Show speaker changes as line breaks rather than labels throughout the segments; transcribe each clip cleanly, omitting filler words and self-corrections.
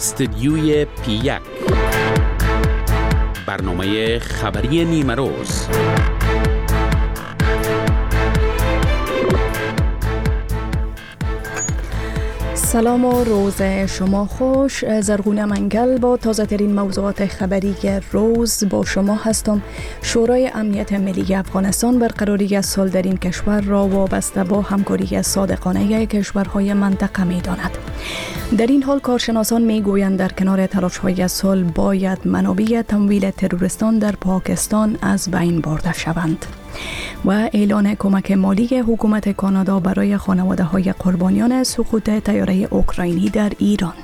استدیوی P1 برنامه خبری نیمه روز.
سلام و روز شما خوش. زرغونه منگل با تازه ترین موضوعات خبری روز با شما هستم. شورای امنیت ملی افغانستان برقراری صلح در این کشور را وابسته با همکاری صادقانه کشورهای منطقه می داند. در این حال کارشناسان می گویند در کنار تلاش‌های صلح باید منابع تمویل تروریستان در پاکستان از بین برده شوند. و اعلان کمک مالی حکومت کانادا برای خانواده‌های قربانیان سقوط طیاره اوکراینی در ایران.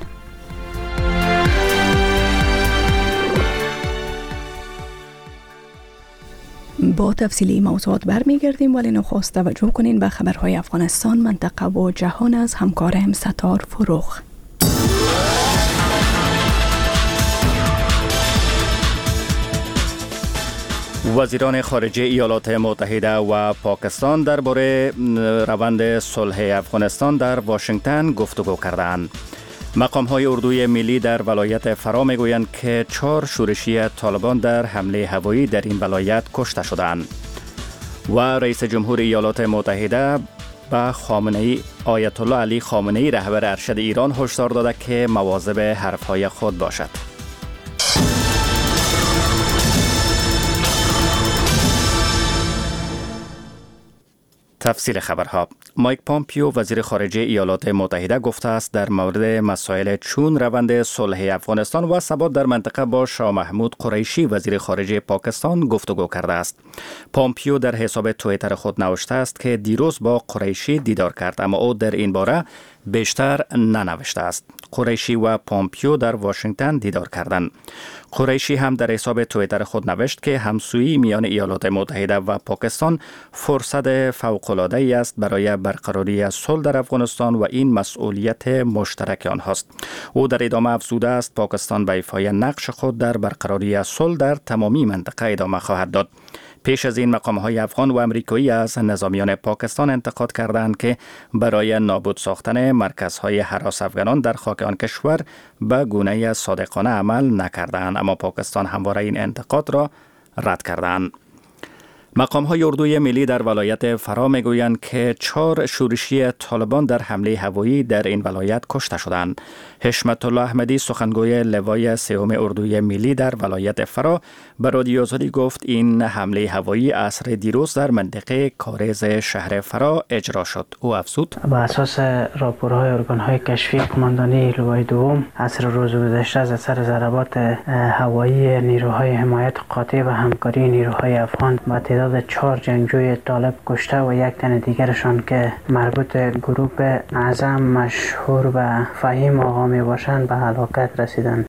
با تفصیلی موضوعات برمیگردیم، ولی نخست توجه کنین به خبرهای افغانستان، منطقه و جهان از همکارم ستار فروغ.
وزیران خارجه ایالات متحده و پاکستان درباره روند صلح افغانستان در واشنگتن گفتگو کردند. مقام‌های اردوی ملی در ولایت فرا میگویند که 4 شورشی طالبان در حمله هوایی در این ولایت کشته شدند. و رئیس جمهور ایالات متحده به آیت الله علی خامنه‌ای رهبر ارشد ایران هشدار داده که مواظب حرف‌های خود باشد. تفصیل خبرها. مایک پامپیو وزیر خارجه ایالات متحده گفته است در مورد مسائل چون روند صلح افغانستان و ثبات در منطقه با شاه محمود قریشی وزیر خارجه پاکستان گفتگو کرده است. پامپیو در حساب توییتر خود نوشته است که دیروز با قریشی دیدار کرد، اما او در این باره بیشتر ننوشته است. قریشی و پامپیو در واشنگتن دیدار کردند. قریشی هم در حساب توییتر خود نوشت که همسویی میان ایالات متحده و پاکستان فرصت فوق‌العاده‌ای است برای برقراری صلح در افغانستان و این مسئولیت مشترک آنهاست. او در ادامه افزوده است پاکستان به ایفای نقش خود در برقراری صلح در تمامی منطقه ادامه خواهد داد. پیش از این مقام‌های افغان و امریکایی از نظامیان پاکستان انتقاد کردند که برای نابود ساختن مرکزهای هراس افغانان در خاک آن کشور به گونه صادقانه عمل نکردند، اما پاکستان همواره این انتقاد را رد کردند. مقام‌های اردوی ملی در ولایت فرا میگویند که 4 شورشی طالبان در حمله هوایی در این ولایت کشته شدند. حشمت الله احمدی سخنگوی لوای 3 اردوی ملی در ولایت فرا به رادیو آزادی گفت این حمله هوایی عصر دیروز در منطقه کارز شهر فرا اجرا شد. او افزود:
بر اساس راپورهای ارگان‌های کشفی قماندانی لوای دوم عصر روز گذشته از اثر ضربات هوایی نیروهای حمایت قاطع و همکاری نیروهای افغان با تعداد 4 جنگجوی طالب کشته و 1 تن دیگرشان که مربوط گروه اعظم مشهور و فهیم آقا می باشند به هلاکت رسیدند.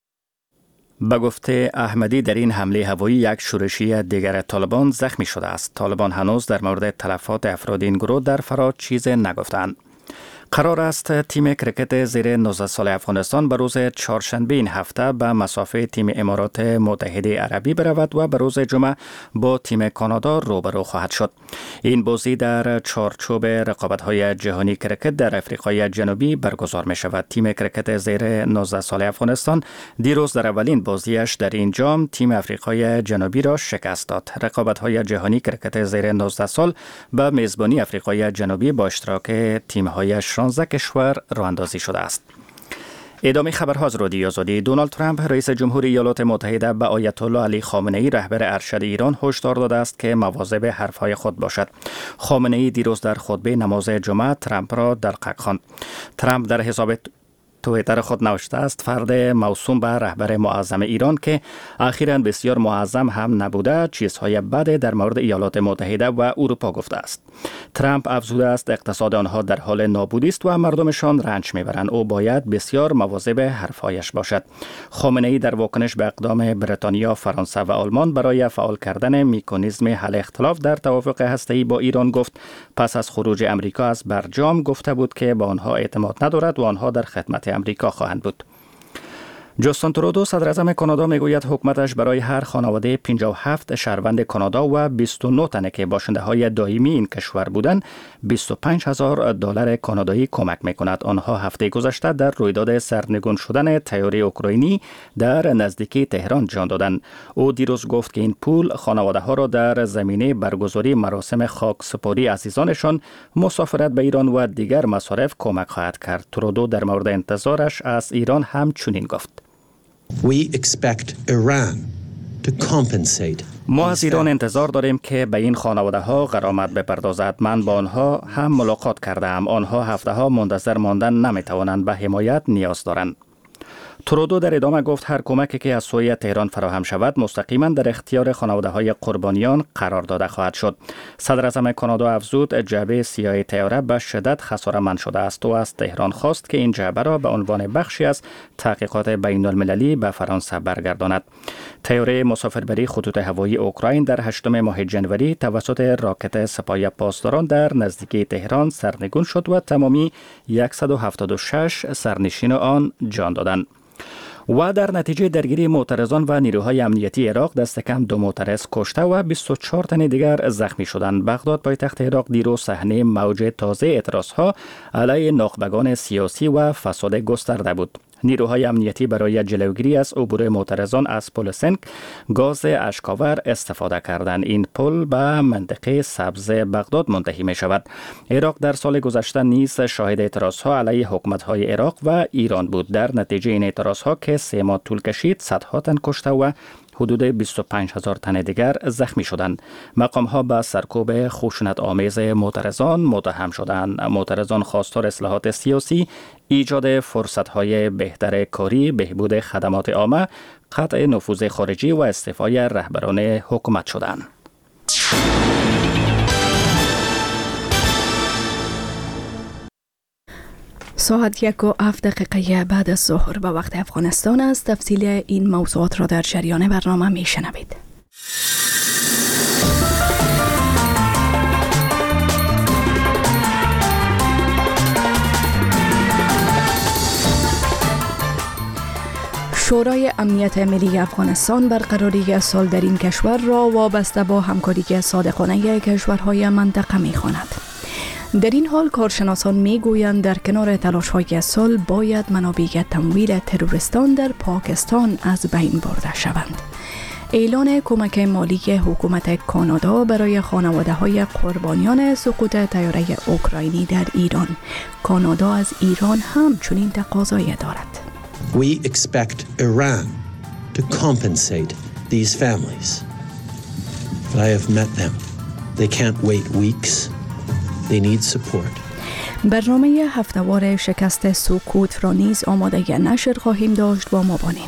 به گفته احمدی در این حمله هوایی 1 شورشی دیگر طالبان زخمی شده است. طالبان هنوز در مورد تلفات افراد این گروه در فرا چیزی نگفتند. قرار است تیم کرکت زیر 19 سال افغانستان به روز چهارشنبه این هفته به مسافه تیم امارات متحده عربی برود و به روز جمعه با تیم کانادا روبرو خواهد شد. این بازی در چارچوب رقابت‌های جهانی کرکت در آفریقای جنوبی برگزار می شود. تیم کرکت زیر 19 سال افغانستان دیروز در اولین بازیش در این جام تیم آفریقای جنوبی را شکست داد. رقابت‌های جهانی کرکت زیر 19 سال به میزبانی آفریقای جنوبی با اشتراک تیم‌های 16 کشور راه اندازی شده است. ادامه خبرها از رادیو آزادی. دونالد ترامپ رئیس جمهور ایالات متحده به آیت الله علی خامنه‌ای رهبر ارشد ایران هشدار داده است که مواظب حرفهای خود باشد. خامنه‌ای دیروز در خطبه نماز جمعه ترامپ را دلقک خواند. ترامپ در حساب توییتر خود نوشته است فرد موسوم به رهبر معظم ایران که اخیراً بسیار معظم هم نبوده چیزهای بد در مورد ایالات متحده و اروپا گفته است. ترامپ افزوده است اقتصاد آنها در حال نابودی است و مردمشان رنج میبرند. او باید بسیار مواظب حرفایش باشد. خامنه‌ای در واکنش به اقدام بریتانیا، فرانسه و آلمان برای فعال کردن مکانیزم حل اختلاف در توافق هسته‌ای با ایران گفت پس از خروج امریکا از برجام گفته بود که به آنها اعتماد ندارد و آنها در خدمت امریکا خواهند بود. جاستین ترودو صدر اعظم کانادا میگوید حکومتش برای هر خانواده 57 شهروند کانادا و 29 تن که باشنده های دائمی این کشور بودند $25,000 کانادایی کمک میکند. آنها هفته گذشته در رویداد سرنگون شدن طیاره اوکراینی در نزدیکی تهران جان دادند. او دیروز گفت که این پول خانواده ها را در زمینه برگزاری مراسم خاکسپاری عزیزانشان، مسافرت به ایران و دیگر مصارف کمک خواهد کرد. ترودو در مورد انتظارش از ایران هم چنین گفت: ما از ایران انتظار داریم که به این خانواده ها غرامت بپردازد. من با آنها هم ملاقات کردم. آنها هفته ها منتظر ماندن نمی توانند، به حمایت نیاز دارند. ترودو در ادامه گفت هر کمکی که از سوی تهران فراهم شود مستقیما در اختیار خانواده های قربانیان قرار داده خواهد شد. صدر اعظم کانادا افزود جعبه سیاه طیاره به شدت خساره‌مند شده است و از تهران خواست که این جعبه را به عنوان بخشی از تحقیقات بین المللی به فرانسه برگرداند. طیاره مسافربری خطوط هوایی اوکراین در 8 ماه جنوری توسط راکت سپاه پاسداران در نزدیکی تهران سرنگون شد و تمامی 176 سرنشین آن جان دادند. و در نتیجه درگیری معترضان و نیروهای امنیتی عراق دست کم 2 معترض کشته و 24 تن دیگر زخمی شدند. بغداد پایتخت عراق دیروز صحنه موج تازه اعتراضها علیه ناخبگان سیاسی و فساد گسترده بود. نیروهای امنیتی برای جلوگیری از عبور معترضان از پل سنک گاز اشک‌آور استفاده کردند. این پل به منطقه سبز بغداد منتهی می شود. عراق در سال گذشته نیز شاهد اعتراضها علیه حکومت‌های عراق و ایران بود. در نتیجه این اعتراضها که 3 ماه طول کشید، صدها تن کشته و حدود 25,000 تن دیگر زخمی شدند. مقام‌ها به سرکوب خشونت آمیز معترضان متهم شدند. معترضان خواستار اصلاحات سیاسی، ایجاد فرصت‌های بهتر کاری، بهبود خدمات عامه، قطع نفوذ خارجی و استعفای رهبران حکومت شدند.
ساعت 1:07 بعد از ظهر به وقت افغانستان است. تفصیل این موضوعات را در جریان برنامه می شنوید. شورای امنیت ملی افغانستان برقراری سال در این کشور را وابسته با همکاری صادقانه کشورهای منطقه می خواند. در این حال کارشناسان می گویند در کنار تلاش‌های سال باید منابع تمویل تروریستان در پاکستان از بین برده شوند. اعلان کمک مالی حکومت کانادا برای خانواده‌های قربانیان سقوط طیاره اوکراینی در ایران. کانادا از ایران هم چنین تقاضایی دارد.
We expect Iran to compensate these families. But I have met them. They can't wait weeks. They need support.
برنامه هفته‌وار شکست سکوت را نیز آماده نشر خواهیم داشت. با ما باشید.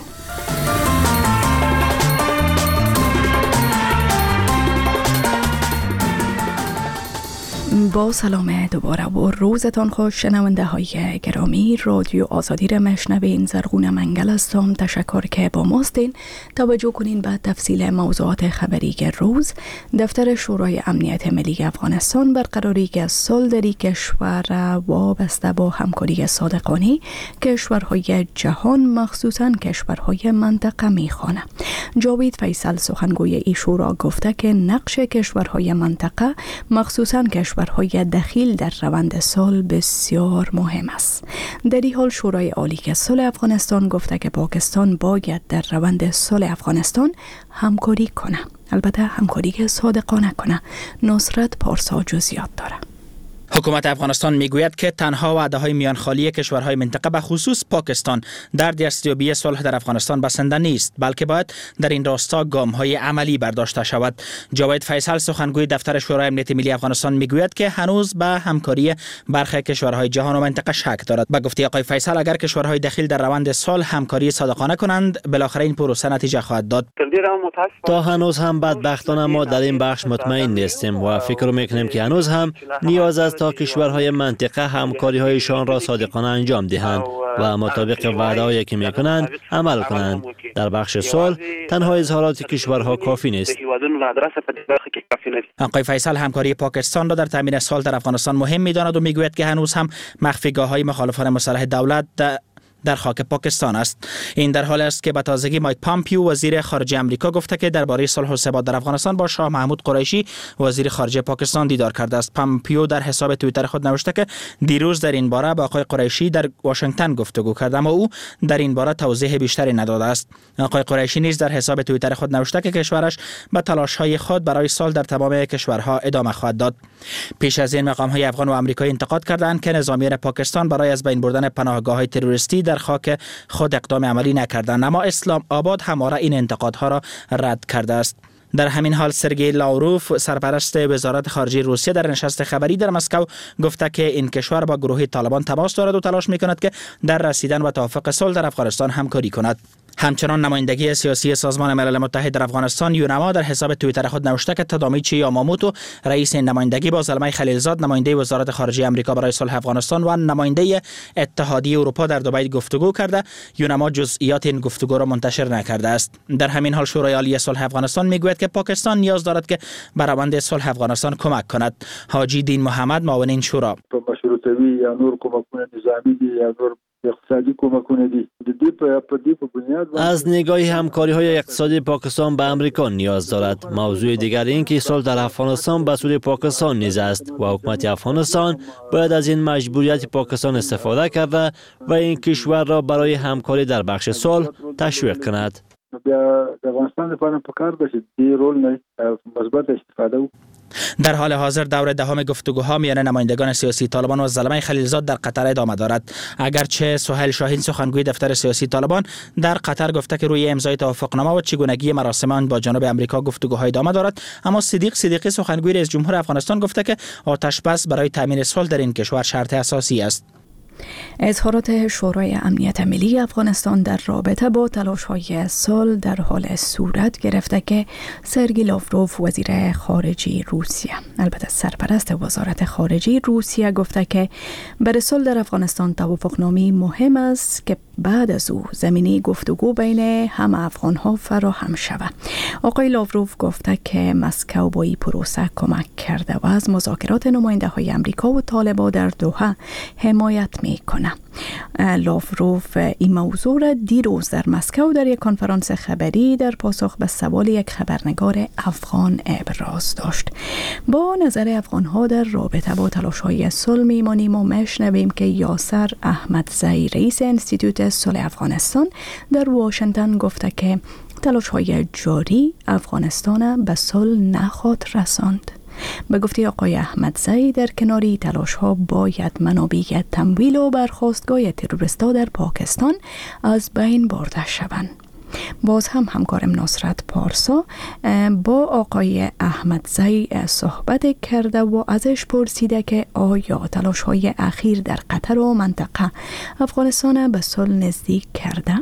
با سلام دوباره و روزتان خوش شنونده های گرامی. رادیو آزادی را مشنوین. زرغون منگل هستم. تشکر که با ماستین. توجه کنین به تفصیل موضوعات خبری روز. دفتر شورای امنیت ملی افغانستان برقراری سال در کشور وابسته با همکاری صادقانه کشورهای جهان مخصوصاً کشورهای منطقه میخوانه. جاوید فیصل سخنگوی این شورا گفته که نقش کشورهای منطقه مخصوصاً کشورهای دخیل در روند صلح بسیار مهم است. در این حال شورای عالی صلح افغانستان گفته که پاکستان باید در روند صلح افغانستان همکاری کنه. البته همکاری صادقانه کنه. نصرت پارسا جزئیات داره.
حکومت افغانستان میگوید که تنها وعده‌های میانخالی کشورهای منطقه به خصوص پاکستان در دستیابی صلح در افغانستان بسنده نیست، بلکه باید در این راستا گام‌های عملی برداشته شود. جاوید فیصل سخنگوی دفتر شورای امنیت ملی افغانستان میگوید که هنوز به همکاری برخی کشورهای جهان و منطقه شک دارد. به گفته آقای فیصل اگر کشورهای دخیل در روند صلح همکاری صادقانه کنند، بالاخره این پروسه نتیجه خواهد داد.
تا هنوز هم بدبختانه ما در این بخش مطمئن نیستیم و فکر می‌کنیم که هنوز هم نیاز است تا کشورهای منطقه همکاری‌هایشان را صادقانه انجام دهند و مطابق وعده‌هایی که می‌کنند عمل کنند. در بخش صلح تنها اظهارات کشورها کافی نیست.
آقای فیصل همکاری پاکستان را در تامین صلح در افغانستان مهم می‌داند و می‌گوید که هنوز هم مخفیگاه‌های مخالفان مسلح دولت در خاک پاکستان است. این در حالی است که به تازگی مایک پامپیو وزیر خارجه آمریکا گفته که درباره صلح و ثبات در افغانستان با شاه محمود قریشی وزیر خارجه پاکستان دیدار کرده است. پامپیو در حساب توییتر خود نوشته که دیروز در این باره با آقای قریشی در واشنگتن گفتگو کرد، اما او در این باره توضیح بیشتری نداده است. آقای قریشی نیز در حساب توییتر خود نوشته که کشورش به تلاش‌های خود برای صلح در تمام کشورها ادامه خواهد داد. پیش از این مقام‌های افغان و آمریکایی انتقاد کردند که نظامیان پاکستان برای از بین بردن پناهگاه‌های تروریستی در خاک خود اقدام عملی نکردند، اما اسلام آباد همواره این انتقادها را رد کرده است. در همین حال سرگئی لاوروف سرپرست وزارت خارجه روسیه در نشست خبری در مسکو گفته که این کشور با گروه طالبان تماس دارد و تلاش می‌کند که در رسیدن به توافق صلح در افغانستان همکاری کند. همچنان نمایندگی سیاسی سازمان ملل متحد در افغانستان یونما در حساب توییتر خود نوشته که تادامیچی یاماموتو رئیس این نمایندگی با زلمه خلیلزاد نماینده وزارت خارجه آمریکا برای صلح افغانستان و نماینده اتحادیه اروپا در دبی گفتگو کرده. یونما جزئیات این گفتگو را منتشر نکرده است. در همین حال شورای عالی صلح افغانستان میگوید که پاکستان نیاز دارد که به روند صلح افغانستان کمک کند. حاجی دین محمد معاون این شورا:
مشروطه‌ای یا نور کمکونه نظامی یا نور اقتصادی کمکونه دي
از نگاه همکاری‌های اقتصادی پاکستان به امریکا نیاز دارد. موضوع دیگر این که صلح در افغانستان به سود پاکستان نیز است و حکومت افغانستان باید از این مجبوریت پاکستان استفاده کرده و این کشور را برای همکاری در بخش صلح تشویق کند.
در حال حاضر دور دهم گفتگوها میان نمایندگان سیاسی طالبان و زلمه خلیلزاد در قطر ادامه دارد. اگرچه سهیل شاهین سخنگوی دفتر سیاسی طالبان در قطر گفته که روی امضای توافقنامه و چگونگی مراسم آن با جنوب آمریکا گفتگوهای ادامه دارد، اما صدیقی سخنگوی رئیس جمهور افغانستان گفته که آتش بس برای تامین صلح در این کشور شرط اساسی است.
اظهارات شورای امنیت ملی افغانستان در رابطه با تلاش‌های صلح در حال صورت گرفته که سرگئی لاوروف وزیر خارجه روسیه، البته سرپرست وزارت خارجه روسیه، گفته که برای صلح در افغانستان توافقنامه مهم است که بعد از او زمینه گفتگو بین همه افغان‌ها فراهم شود. آقای لاوروف گفته که مسکو با این پروسه کمک کرده و از مذاکرات نماینده‌های آمریکا و طالبان در دوحه حمایت میکنه. لاوروف این موضوع را دیروز در مسکو در یک کنفرانس خبری در پاسخ به سوال یک خبرنگار افغان ابراز داشت. با نظر افغان‌ها در رابطه با تلاش‌های صلح میمانیم و میشنویم که یاسر احمدزئی رئیس انستیتوت صلح افغانستان در واشنگتن گفته که تلاش‌های جاری افغانستان به صلح نخواهد رساند. به گفته آقای احمدزئی در کناری تلاش‌ها باید منابع تمویل و برخاستگاه تروریست‌ها در پاکستان از بین برده شوند. باز هم همکارم نصرت پارسا با آقای احمدزئی صحبت کرده و ازش پرسیده که آیا تلاش‌های اخیر در قطر و منطقه افغانستان به صلح نزدیک کرده؟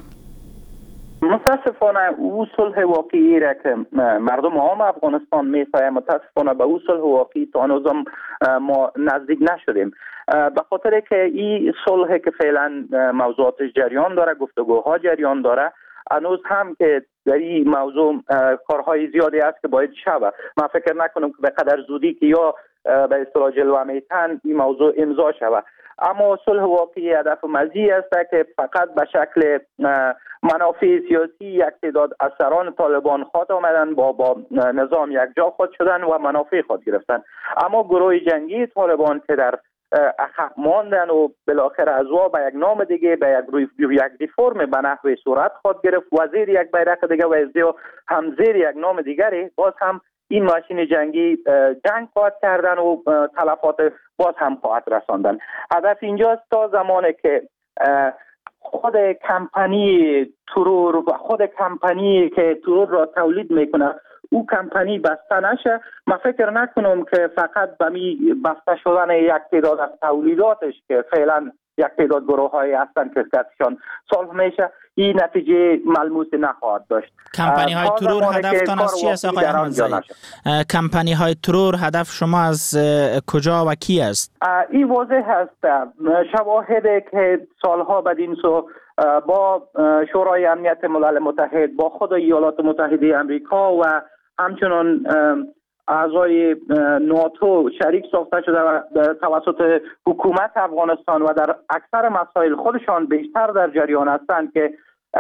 متاسفانه او صلح واقعی را که مردم عام افغانستان می‌خواهند، متاسفانه به او صلح واقعی تا هنوز ما نزدیک نشدیم، به خاطر که این صلح که فعلا موضوعاتش جریان داره، گفتگوها جریان داره، هنوز هم که در این موضوع کارهای زیادی است که باید شود. من فکر نکنم که به قدر زودی که یا به اصطلاح جلوه میتن این موضوع امضا شود. اما صلح واقعی هدف مزی است که فقط به شکل منافع سیاسی یک تعداد افسران طالبان خود آمدن با نظام یک جا خود شدن و منافع خود گرفتن، اما گروه جنگی طالبان که در عقب ماندن و بالاخره از وا به یک نام دیگه، به یک ریفرم به نحو صورت خود گرفت و زیر یک بیرق دیگه و هم زیر یک نام دیگری باز هم این ماشین جنگی جنگ خواهد کردن و تلفات باز هم خواهد رساندن. هدف اینجاست تا زمانی که خود کمپانی ترور و خود کمپانی که ترور را تولید میکنه او کمپانی بسته نشه. من فکر نکنم که فقط به بسته شدن یک تعداد از تولیداتش که فعلا یک تعداد گروه های هستن که کسیشان صلح میشه این نتیجه ملموس نخواهد داشت.
کمپانی های ترور هدفتان از چی است آقای احمدزئی؟ کمپانی های ترور هدف شما از کجا و کی است؟
این واضح است. شواهدی که سالها بدین سو با شورای امنیت ملل متحد، با خود ایالات متحده امریکا و همچنان اعضای ناتو شریک ساخته شده و توسط حکومت افغانستان و در اکثر مسائل خودشان بیشتر در جریان هستند که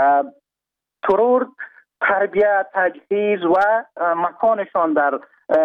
ترور، تربیت، تجهیز و مکانشان در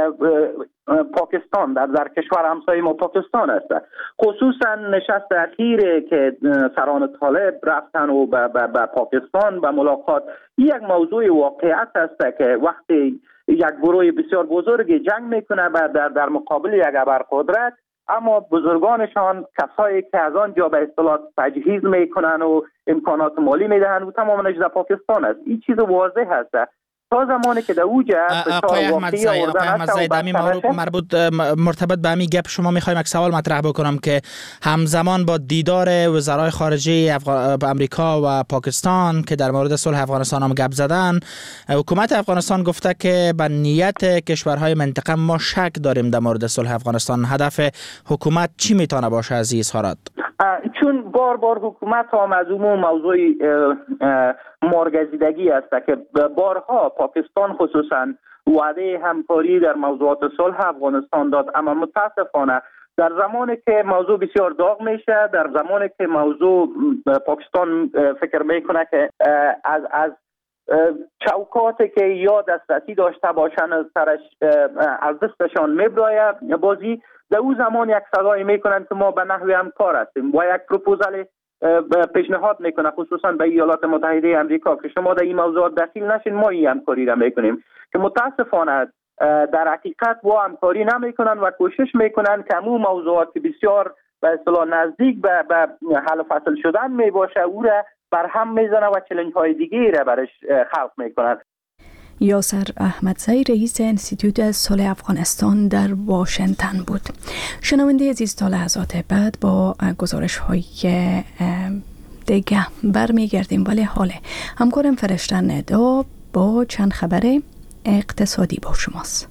پاکستان در کشور همسایه ما پاکستان است. خصوصا نشست اخیره که سران طالب رفتن و به پاکستان و ملاقات، یک موضوع واقعیت است که وقتی یک گروه بسیار بزرگ جنگ میکنه در مقابل یک ابرقدرت، اما بزرگانشان کسایی که از آنجا به اصطلاح تجهیز میکنن و امکانات مالی میدهن و تمامش در پاکستان است. این چیز واضح است. تا زمانی که در اوجه
آقای احمدزی دمی مرتبط به همین گپ شما میخوایم یک سوال مطرح بکنم که همزمان با دیدار وزرای خارجه امریکا و پاکستان که در مورد صلح افغانستان هم گپ زدن، حکومت افغانستان گفته که به نیت کشورهای منطقه ما شک داریم در مورد صلح افغانستان. هدف حکومت چی میتونه باشه از این اظهارات؟
چون بار حکومت هم از عموم موضوع مارگزیدگی است که بارها پاکستان خصوصا وعده همکاری در موضوعات صلح افغانستان داد، اما متاسفانه در زمانی که موضوع بسیار داغ میشه، در زمانی که موضوع پاکستان فکر میکنه که از چوکاتی که یا دسترسی داشته باشن از دستشان میبراید بازی، در او زمان یک صدایی میکنن که ما به نحو همکار هستیم و یک پروپوزال پیشنهاد میکنه خصوصا به ایالات متحده آمریکا که شما در این موضوعات دخیل نشین، ما این همکاری را میکنیم، که متاسفانه در حقیقت با همکاری نمیکنن و کوشش میکنن که همون موضوعات که بسیار به اصطلاح نزدیک به حل فصل شدن میباشه او را برهم میزنه و چالش های دیگه را برش خلق میکنن.
یاسر احمدزی رئیس انستیتوت صلح افغانستان در واشنگتن بود. شنونده عزیز، تا لحظات بعد با گزارش های دیگه برمیگردیم، ولی حال همکارم فرشته ندا با چند خبر اقتصادی با شماست.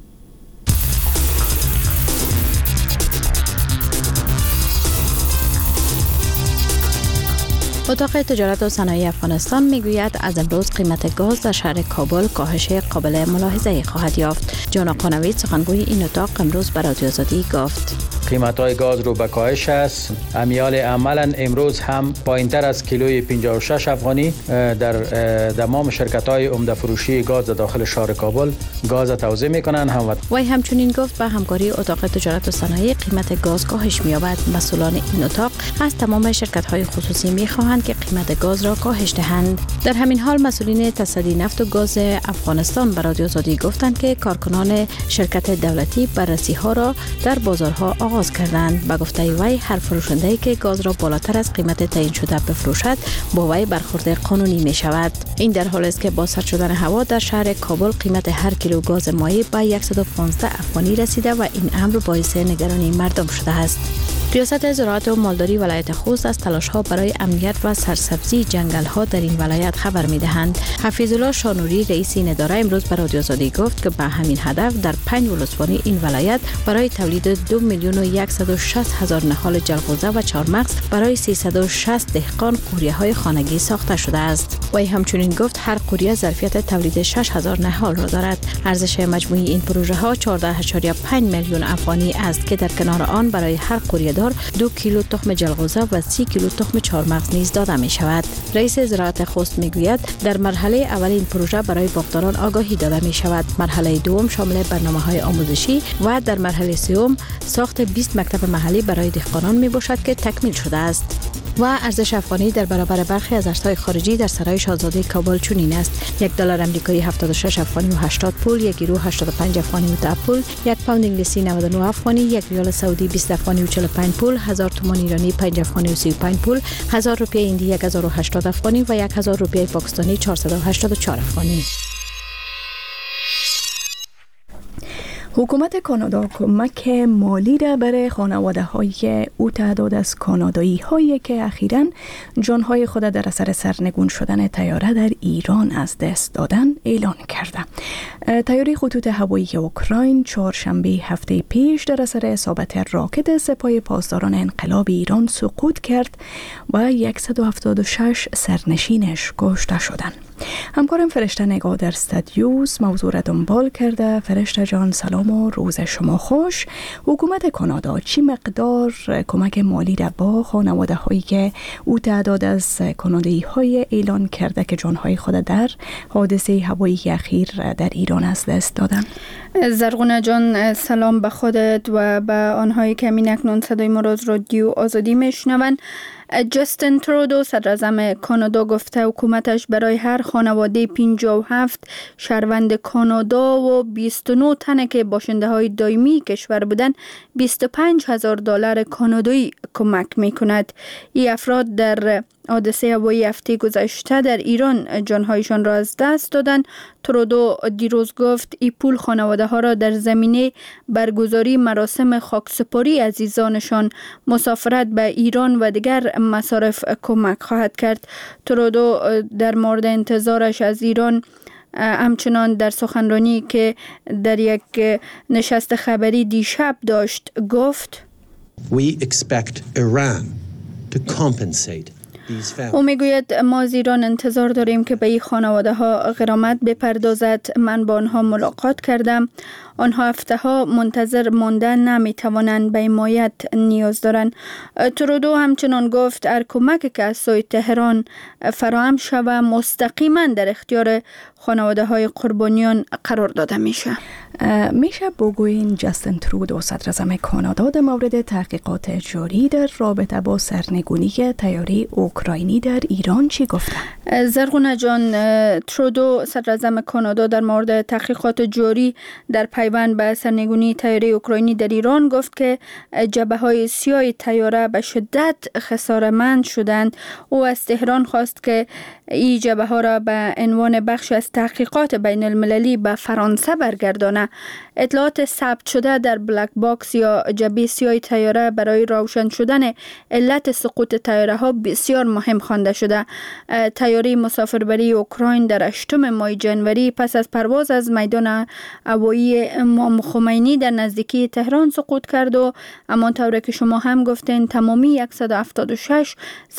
اتاق تجارت و صنایع افغانستان میگوید از امروز قیمت گاز در شهر کابل کاهش قابل ملاحظه خواهد یافت. جان قانوید سخنگوی این اتاق امروز به رادیو آزادی گفت
قیمت‌های گاز رو به کاهش است. امیال عملاً امروز هم پایین‌تر از کیلوی 56 افغانی در تمام شرکت‌های عمده فروشی گاز داخل شهر کابل گاز توزیع می‌کنند.
وی همچنین گفت به همکاری اتاق تجارت و صنایع قیمت گاز کاهش می‌یابد. مسئولان این اتاق از تمام شرکت‌های خصوصی می‌خواهند که قیمت گاز را کاهش دهند. در همین حال مسئولین تصدی نفت و گاز افغانستان به رادیو آزادی گفتند که کارکنان شرکت دولتی بررسی‌ها را در بازارها آغاز کردند. به گفته وی هر فروشنده‌ای که گاز را بالاتر از قیمت تعیین شده بفروشد با وی برخورد قانونی می شود. این در حالی است که با سرد شدن هوا در شهر کابل قیمت هر کیلو گاز مایع به 115 افغانی رسیده و این امر باعث نگرانی مردم شده است. ریاست زراعت و مالداری ولایت خوست از تلاش‌ها برای امنیت و سرسبزی جنگل‌ها در این ولایت خبر می‌دهند. حفیظالله شانوری رئیس این اداره امروز به رادیو آزادی گفت که به همین هدف در 5 ولسوالی این ولایت برای تولید 2,160,000 نهال جلغوزه و چهارمغز برای 360 دهقان قوریه‌های خانگی ساخته شده است. وی همچنین گفت هر قوریه ظرفیت تولید 6,000 نهال را دارد. ارزش مجموعی این پروژه‌ها 14.5 میلیون افغانی است که در کنار آن برای هر قوریه 2 کیلو تخم جلغوزه و 30 کیلو تخم چهارمغز نیز داده می شود. رئیس زراعت خوست می گوید در مرحله اول این پروژه برای باغداران آگاهی داده می شود. مرحله دوم شامل برنامه‌های آموزشی و در مرحله سوم ساخت 20 مکتب محلی برای دهقانان می باشد که تکمیل شده است. و ارزش افغانی در برابر برخی از ارزهای خارجی در سرای شاهزاده کابل چنین است: $1 آمریکایی 76 افغانی و 80 پول، 1 یورو 85 افغانی و 10 پول، 1 پوند انگلیسی 99 افغانی، 1 ریال سعودی 20 افغانی و 45 پول، 1000 تومان ایرانی 5 افغانی و 35 پول، 1000 روپیه هندی 1080 افغانی و 1000 روپیه پاکستانی 484 افغانی.
حکومت کانادا کمک مالی را برای خانواده‌های او تعداد از کانادایی‌هایی که اخیراً جان‌های خود در اثر سرنگون شدن طیاره در ایران از دست دادن اعلان کرده. طیاره خطوط هوایی اوکراین چهارشنبه هفته پیش در اثر اصابت راکت سپاه پاسداران انقلاب ایران سقوط کرد و 176 سرنشینش کشته شدند. همکارم فرشته نگاه در استادیوس موضوع را دنبال کرده. فرشته جان سلام و روز شما خوش. حکومت کانادا چی مقدار کمک مالی را با خانواده هایی که او تعداد از کانادایی های اعلان کرده که جانهای خود در حادثه هوایی اخیر در ایران از دست دادن؟
زرغونه جان سلام به خودت و به آنهایی که همین اکنون صدای ما را از رادیو آزادی میشنوند. جاستین ترودو صدراعظم کانادا گفته حکومتش برای هر خانواده 57 شهروند کانادا و 29 تن که باشنده های دائمی کشور بودن $25,000 کانادایی کمک می کند. این افراد در حادثه هوایی هفته گذشته در ایران جانهایشان را از دست دادن. ترودو دیروز گفت این پول خانواده ها را در زمینه برگزاری مراسم خاکسپاری عزیزانشان، مسافرت به ایران و دیگر مصارف کمک خواهد کرد. ترودو در مورد انتظارش از ایران همچنان در سخنرانی که در یک نشست خبری دیشب داشت گفت
We expect Iran to compensate.
او میگوید ما از ایران انتظار داریم که به این خانواده ها غرامت بپردازد. من با آنها ملاقات کردم. آنها هفته ها منتظر ماندن نمیتوانند، به حمایت نیاز دارند. ترودو همچنان گفت هر کمک که از سوی تهران فراهم شود مستقیما در اختیار خانواده های قربانیان قرار داده میشه.
میشه بگوین جاستین ترودو صدراعظم کانادا در مورد تحقیقات جاری در رابطه با سرنگونی طیاره اوکراینی در ایران چی گفته؟
زرغونه جان، ترودو صدراعظم کانادا در مورد تحقیقات جاری در پیوند به سرنگونی طیاره اوکراینی در ایران گفت که جبهه‌های سیاه طیاره به شدت خساره‌مند شدند. او از تهران خواست که این جبهه‌ها را به عنوان بخش از تحقیقات بین المللی به فرانسه برگردانه. اطلاعات ثبت شده در بلک باکس یا جبهه سیاه طیاره برای روشن شدن علت سقوط طیاره ها بسیار مهم خوانده شده. طیاره مسافربری اوکراین در 8 ماه جنوری پس از پرواز از میدان هوایی امام خمینی در نزدیکی تهران سقوط کرد و همانطور که شما هم گفتین تمامی 176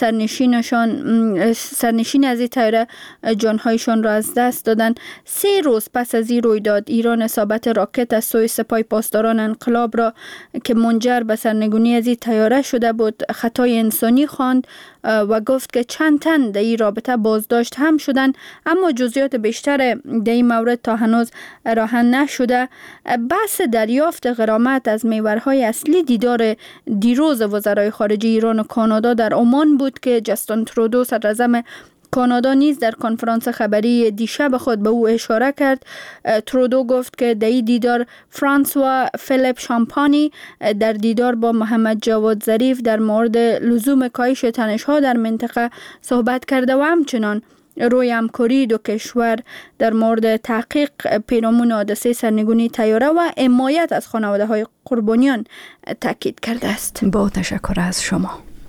سرنشین از این طیاره جانهایشان را از دست دادن. 3 روز پس از این رویداد ایران اصابت راکت از سوی سپاه پاسداران انقلاب را که منجر به سرنگونی از این طیاره شده بود خطای انسانی خواند و گفت که چند تن در این رابطه بازداشت هم شدن، اما جزئیات بیشتر در این مورد تا هنوز راهن نشده. بحث دریافت غرامت از محورهای اصلی دیدار دیروز وزرای خارجه ایران و کانادا در عمان بود که جاستین ترودو صدراعظم کانادا نیز در کنفرانس خبری دیشب خود به او اشاره کرد. ترودو گفت که در این دیدار فرانسوا فیلیپ شامپانی در دیدار با محمد جواد ظریف در مورد لزوم کاهش تنش‌ها در منطقه صحبت کرده و همچنان روی همکاری دو کشور در مورد تحقیق پیرامون حادثه سرنگونی طیاره و حمایت از خانواده‌های قربانیان تاکید کرده است.
با تشکر از شما.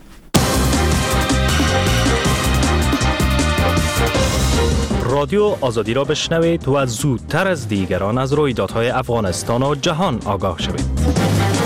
رادیو آزادی را بشنوید و زودتر از دیگران از رویدادهای افغانستان و جهان آگاه شوید.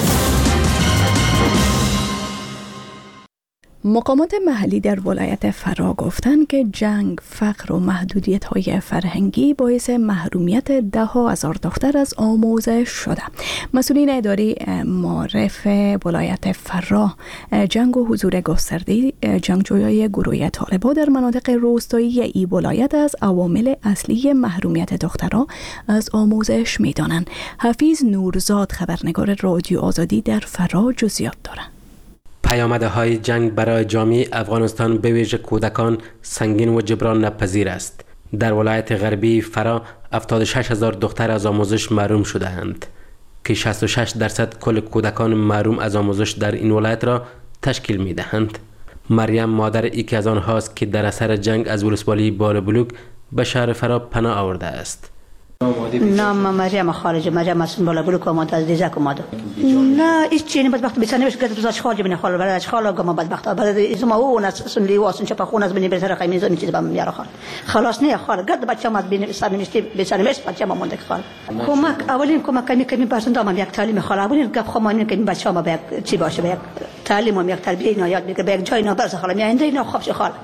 مقامات محلی در ولایت فرا گفتند که جنگ، فقر و محدودیت‌های فرهنگی باعث محرومیت 10,000 دختر از آموزش شده. مسئولین اداره معارف ولایت فرا جنگ و حضور گسترده جنگجویای گروه طالبان در مناطق روستایی این ولایت از عوامل اصلی محرومیت دخترها از آموزش می‌دانند. حفیظ نورزاد خبرنگار رادیو آزادی در فرا جزئیات دارد.
پیامدهای جنگ برای جامعه افغانستان به ویژه کودکان سنگین و جبران ناپذیر است. در ولایت غربی فرا 76,000 دختر از آموزش محروم شده‌اند که 66% کل کودکان محروم از آموزش در این ولایت را تشکیل می‌دهند. مریم مادر یکی از آنهاست که در اثر جنگ از ولسوالی باربلوک به شهر فرا پناه آورده است.
نام مریم خارجه، مریم از باربلوک آمده، از دیزک آمده. نه هیچ چیزی بدبخت بیچاره نمیشه که از خارج بینه خال برای خالا گم بدبخت برای زما اون از سنلی واسن چپا خون از بینه بسر خیمه زمین چیز بهم میاره خال. خلاص نه خال گرد بچه‌م از بینه سر نمیشتی بیچاره میشه بچه‌م مونده خال. کمک اولین کمک کمی پرسنت هم یک تعلیم خال اولین گپ خمانی که بچه‌م به چی باشه به یک تعلیم و یک تربیت اینا یاد میگیره به یک جای اینا برسه خال میانده اینا خوبش خال.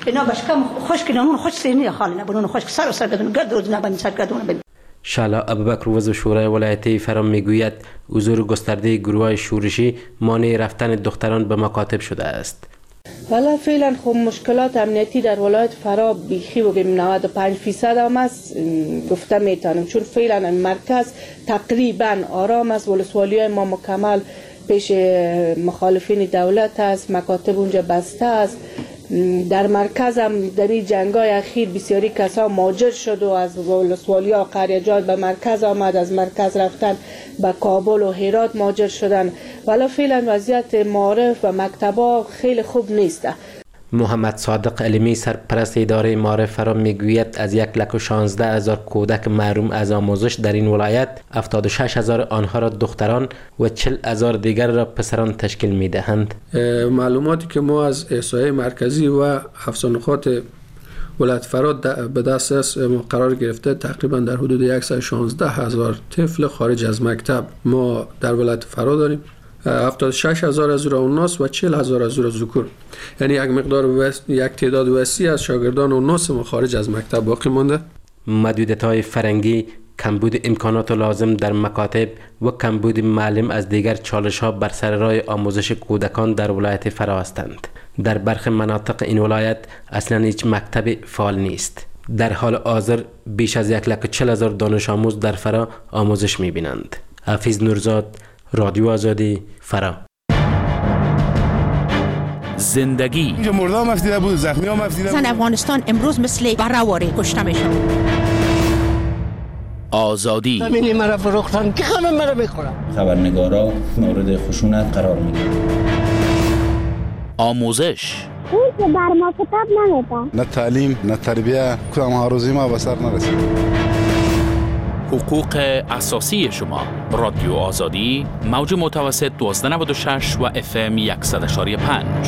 اینا بشکم خشک نون خوش سینی خالی نبودن خشک سر بدون گرد روز نبند سر گردون.
شعلا ابوبکر عضو شورای ولایتی فرا میگوید حضور گسترده گروه‌های شورشی مانع رفتن دختران به مکاتب شده است.
حالا فعلا خب مشکلات امنیتی در ولایت فرا بیخی بگیم 95% هم است گفته میتونم، چون فعلا مرکز تقریبا آرام است. ولسوالی‌های ما مکمل پیش مخالفین دولت است، مکاتب اونجا بسته است. در مرکز هم در این جنگ‌های اخیر بسیاری کسا مهاجر شد و از ولسوالی‌ها قریه‌جات به مرکز آمد، از مرکز رفتن به کابل و هرات مهاجر شدن. ولی فعلا وضعیت معارف و مکتب‌ها خیلی خوب نیست.
محمد صادق علمی سرپرست اداره معارف فرا میگوید از 1,16,000 کودک محروم از آموزش در این ولایت 76,000 آنها را دختران و 40,000 دیگر را پسران تشکیل میدهند.
معلوماتی که ما از احصایه مرکزی و افزونخات ولایت فرا به دست قرار گرفته تقریبا در حدود 116,000 طفل خارج از مکتب ما در ولایت فرا داریم. 76,000 از او اوناس و 40,000 از او ذکور، یعنی یک تعداد وسیع از شاگردان اوناس ما خارج از مکتب باقی مانده.
محدودیت‌های فرنگی، کمبود امکانات لازم در مکاتب و کمبود معلم از دیگر چالش‌ها بر سر راه آموزش کودکان در ولایت فرا هستند. در برخی مناطق این ولایت اصلاً هیچ مکتب فعال نیست. در حال حاضر بیش از 1,40,000 دانش آموز در فرا آموزش می‌بینند. حفیظ نورزاد، رادیو آزادی، فرا.
زندگی
اینجا مردم مفتیده بود، زخمی ها مفتیده بود.
زن افغانستان امروز مثل براواری کشته میشن.
آزادی
زمینی مرا فروختن که همه مرا میخورن.
خبرنگارا مورد خشونت قرار میگیرن.
آموزش
اون که بر ما کتاب نمیدن.
نه تعلیم نه تربیه، کدام هاروزی ما به سر نرسید.
حقوق اساسی شما. رادیو آزادی، موج متوسط 1296 و FM 100.5.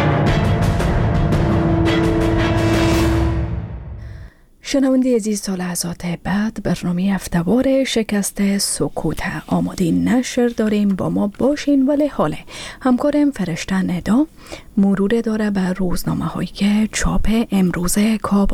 شنونده عزیز، تا لحظات بعد برنامه هفته‌وار شکست سکوت آماده نشر داریم. با ما باشین. ولی حالا همکارم فرشته ندا مرور داره به روزنامه هایی چاپ امروز کابل.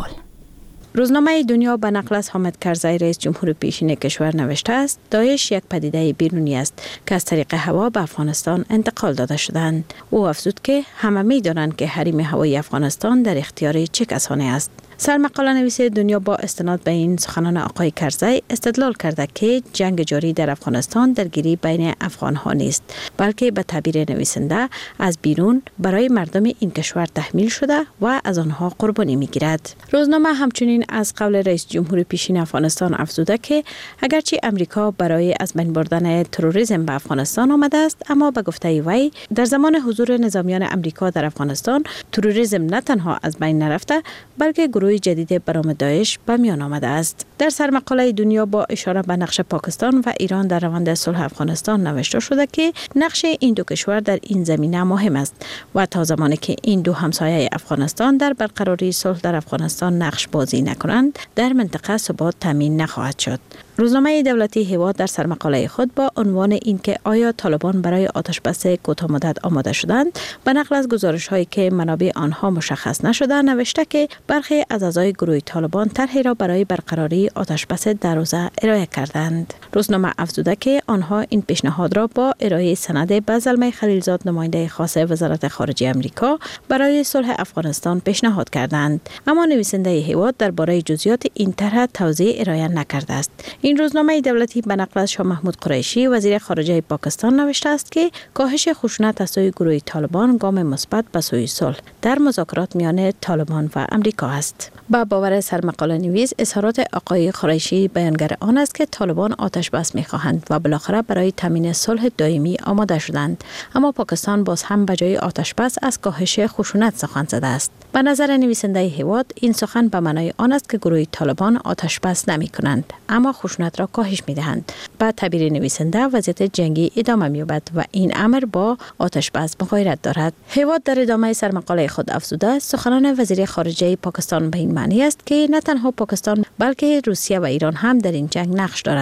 روزنامه دنیا به نقل از حامد کرزی رئیس جمهور پیشین کشور نوشته است داعش یک پدیده بیرونی است که از طریق هوا به افغانستان انتقال داده شدند. او افزود که همه می‌دانند که حریم هوایی افغانستان در اختیار چه کسانی است. سرمقاله نویس دنیا با استناد به این سخنان آقای کرزی استدلال کرده که جنگ جاری در افغانستان درگیری بین افغان‌ها نیست، بلکه به تعبیر نویسنده از بیرون برای مردم این کشور تحمیل شده و از آنها قربانی می‌گیرد. روزنامه همچنین از قول رئیس جمهور پیشین افغانستان افزوده که اگرچه امریکا برای از بین بردن تروریسم به افغانستان آمده است، اما به گفته وی در زمان حضور نظامیان امریکا در افغانستان تروریسم نه تنها از بین نرفته، بلکه گروه جدید برام داعش به میان آمده است. در سرمقاله دنیا با اشاره به نقش پاکستان و ایران در روند صلح افغانستان نوشته شده که نقش این دو کشور در این زمینه مهم است و تا زمانی که این دو همسایه افغانستان در برقراری صلح در افغانستان نقش بازی نکنند، در منطقه ثبات تامین نخواهد شد. روزنامه دولتی هیواد در سرمقاله خود با عنوان اینکه آیا طالبان برای آتشبس کوتاه مدت آماده شدند، به نقل از گزارش‌هایی که منابع آنها مشخص نشده نوشته که برخی از اعضای گروه طالبان طرحی را برای برقراری آتشبس در روزه ارائه کردند. روزنامه افزوده که آنها این پیشنهاد را با ارائه سند به زلمه خلیلزاد نماینده خاص وزارت خارجه آمریکا برای صلح افغانستان پیشنهاد کردند، اما نویسنده هیواد درباره جزئیات این طرح توضیح ارائه نکرده است. این روزنامه دولتی به نقل از شاه محمود قریشی وزیر خارجه پاکستان نوشته است که کاهش خشونت از سوی گروه طالبان گام مثبت به سوی صلح در مذاکرات میان طالبان و امریکا است. با باور سرمقاله نویس اظهارات آقای قریشی بیانگر آن است که طالبان آتش بس می‌خواهند و بالاخره برای تامین صلح دائمی آماده شدند، اما پاکستان باز هم به جای آتش بس از کاهش خشونت سخن زده است. به نظر نویسنده هیواد این سخن به معنای آن است که گروه طالبان آتش بس نمی‌کنند، اما خشونت را کاهش می‌دهند. با تعبیر نویسنده وضعیت جنگی ادامه می‌یابد و این امر با آتش بس مغایرت دارد. هیواد در ادامه سرمقاله خود افزوده سخنان وزیر خارجه پاکستان به این معنی است که نه تنها پاکستان بلکه روسیه و ایران هم در این جنگ نقش دارند.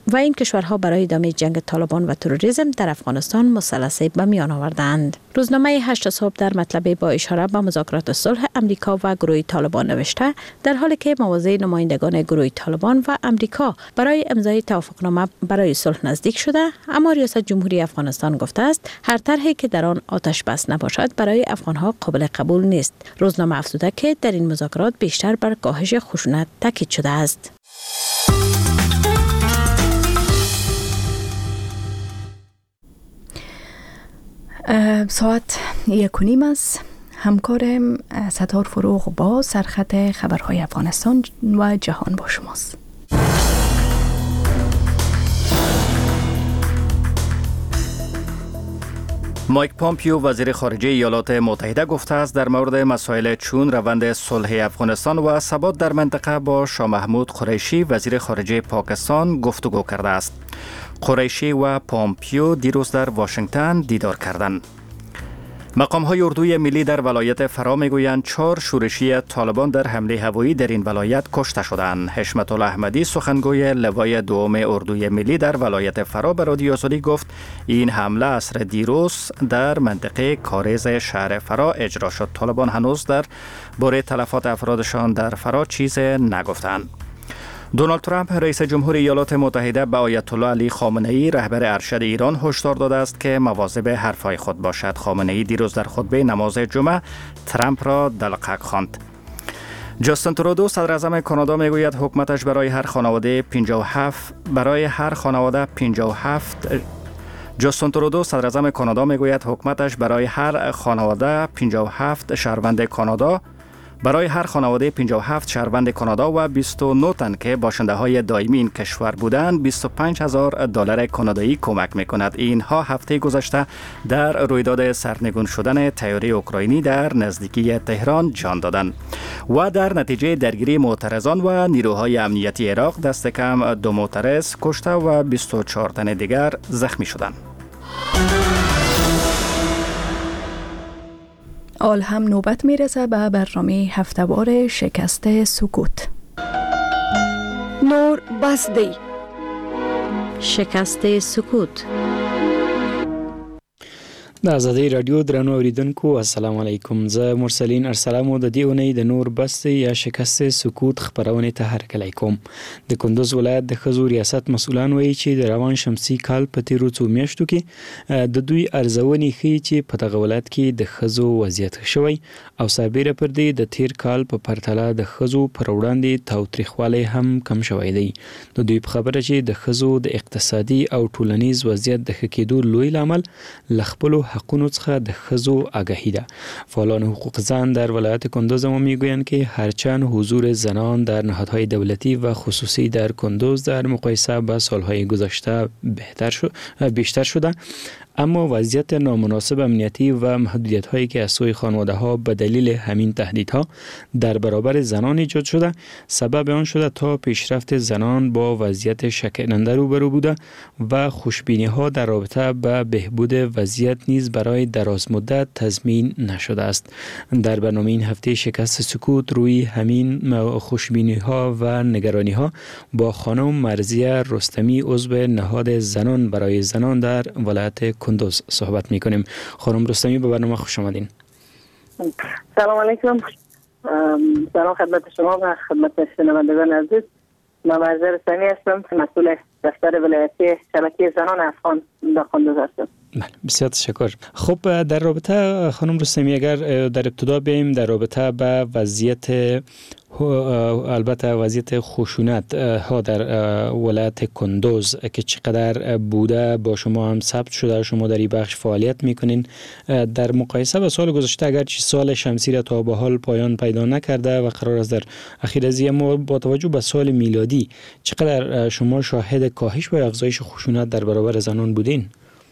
و این کشورها برای ادامه جنگ طالبان و تروریسم در افغانستان مثلثی به میان آوردند. روزنامه 8 صبح در مطلبی با اشاره به مذاکرات صلح امریکا و گروه طالبان نوشته در حالی که مواضع نمایندگان گروه طالبان و امریکا برای امضای توافقنامه برای صلح نزدیک شده، اما ریاست جمهوری افغانستان گفته است هر طرحی که در آن آتش بس نباشد برای افغانها قابل قبول نیست. روزنامه افزوده که در این مذاکرات بیشتر بر کاهش خشونت تاکید شده است.
ساعت 1:30 است. همکارم ستار فروغ با سرخط خبرهای افغانستان و جهان با شماست.
مایک پامپیو وزیر خارجه ایالات متحده گفته است در مورد مسائل چون روند صلح افغانستان و ثبات در منطقه با شاه محمود قریشی وزیر خارجه پاکستان گفتگو کرده است. قریشی و پامپیو دیروز در واشنگتن دیدار کردند. مقام‌های اردوی ملی در ولایت فرا میگویند 4 شورشی طالبان در حمله هوایی در این ولایت کشته شدند. حشمت الله احمدی سخنگوی لوای دوم اردوی ملی در ولایت فرا به رادیو آزادی گفت این حمله عصر دیروز در منطقه کاریز شهر فرا اجرا شد. طالبان هنوز در باره تلفات افرادشان در فرا چیز نگفتند. دونالد ترامپ رئیس جمهور ایالات متحده به آیت الله علی خامنه ای رهبر ارشد ایران هشدار داده است که مواظب حرفهای خود باشد. خامنه ای دیروز در خطبه نماز جمعه ترامپ را دلقک خواند. جاستین ترودو صدر اعظم کانادا میگوید حکومتش برای هر خانواده 57 جاستین ترودو صدر اعظم کانادا میگوید حکومتش برای هر خانواده 57 شهروند کانادا برای هر خانواده 57 شهروند کانادا و 29 تن که باشنده های دائمی این کشور بودند $25,000 کانادایی کمک میکند. اینها هفته گذشته در رویداد سرنگون شدن طیاره اوکراینی در نزدیکی تهران جان دادند و در نتیجه درگیری معترضان و نیروهای امنیتی عراق دست کم 2 معترض کشته و 24 تن دیگر زخمی شدند.
آل هم نوبت میرسه به برنامه هفتهوار شکست سکوت.
نور بسدی شکست سکوت.
د آزادۍ رادیو درنو اوریدونکو السلام علیکم. زه مرسلین ارسلامو د دې اونۍ د نور بست یا شکست سکوت خبرونه ته هرکلی کوم. د کندوز ولایت د ښځو ریاست مسؤلان وایي چې د روان شمسي کال په تیرو څو میاشتو کې د دوی ارزونې ښیي چې په دغه ولایت کې د ښځو وضعیت ښه شوی او سربیره پر دې د تیر کال په پرتله د ښځو پر وړاندې تاوتریخوالی هم کم شوی دی. د دوی په خبره چې د ښځو د اقتصادي او ټولنیز وضعیت د ښه کېدو لوی لامل له خپلو حقونو څخه د ښځو آگاهی ده. فعالان حقوق زن در ولایت کندوز هم میگویند که هرچند حضور زنان در نهادهای دولتی و خصوصی در کندوز در مقایسه با سالهای گذشته بیشتر شده، اما وضعیت نامناسب امنیتی و محدودیت هایی که از سوی خانواده ها به دلیل همین تهدیدها در برابر زنان ایجاد شده سبب آن شده تا پیشرفت زنان با وضعیت شکننده روبرو بوده و خوشبینی ها در رابطه با بهبود وضعیت نیز برای دراز مدت تضمین نشده است. در برنامه این هفته شکست سکوت روی همین خوشبینی ها و نگرانی ها با خانم مرضیه رستمی عضو نهاد زنان برای زنان در ولایت کندوز صحبت میکنیم. خانم رستمی به برنامه خوش آمدین.
سلام علیکم. سلام خدمت شما و خدمت شنوندگان عزیز. من مرضیه رستمی هستم، مسئول دفتر ولایتی شبکه زنان افغان در کندوز هستم.
بسیار تشکر. خب در رابطه خانم رستمی اگر در ابتدا بیاییم در رابطه با وضعیت البته وضعیت خشونت ها در ولایت کندوز که چقدر بوده با شما هم ثبت شده، شما در این بخش فعالیت میکنین، در مقایسه با سال گذشته اگرچه سال شمسی را تا به حال پایان پیدا نکرده و قرار است در اخیر از ما با توجه به سال میلادی چقدر شما شاهد کاهش و افزایش خشونت در برابر زنان بودین؟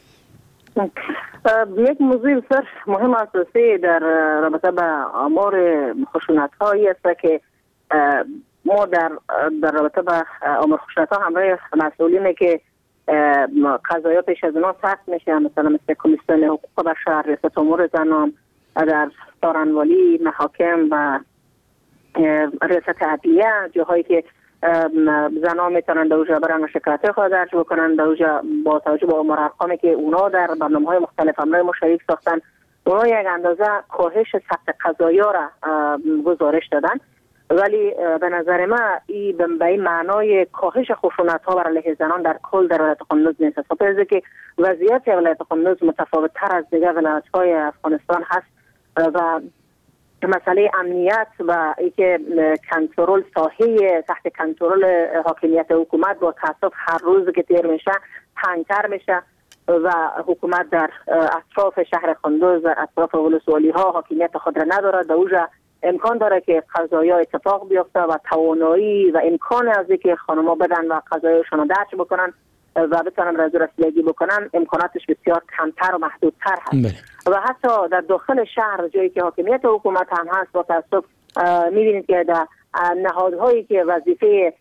یک موضوع بسیار مهم اساسی در رابطه با آمار خشونت هایی است که ما در رابطه با آمار خشونت ها همراه مسئولینه که قضایا پیش از اونا سخت میشه، مثلا مثل کمیسیون حقوق بشر، ریاست امور زنان، در سارنوالی، محاکم و ریاست عدلیه، جاهایی که زنان میتونن در اونجا برن شکایت خود درج بکنن. در اونجا با توجه به آمار ارقامی که اونا در برنامه‌های مختلف همراه ما شریک ساختن، اونا یک اندازه کاهش ثبت قضایا را گزارش دادن، ولی به نظر من این به این معنای کاهش خشونت‌ها بر علیه زنان در کل در ولایت قندوز نیست. خاطر که وضعیت ولایت قندوز متفاوت تر از دیگر ولایت‌های افغانستان هست و مسئله امنیت و اینکه کنترل ساحه تحت کنترل حاکمیت حکومت با تاسف هر روز که تیر میشه تنگتر میشه و حکومت در اطراف شهر قندوز در اطراف ولسوالی ها حاکمیت خود را نداره. در اونجا امکان داره که قضایا اتفاق بیفته و توانایی و امکان از اینکه خانم‌ها بدن و قضایشون را درج بکنن و بتونن رازو رسیدگی بکنن امکاناتش بسیار کمتر و محدودتر هست. و حتی در داخل شهر جایی که حاکمیت حکومت هم هست با تاسف می‌بینید که در نهادهایی که وظیفه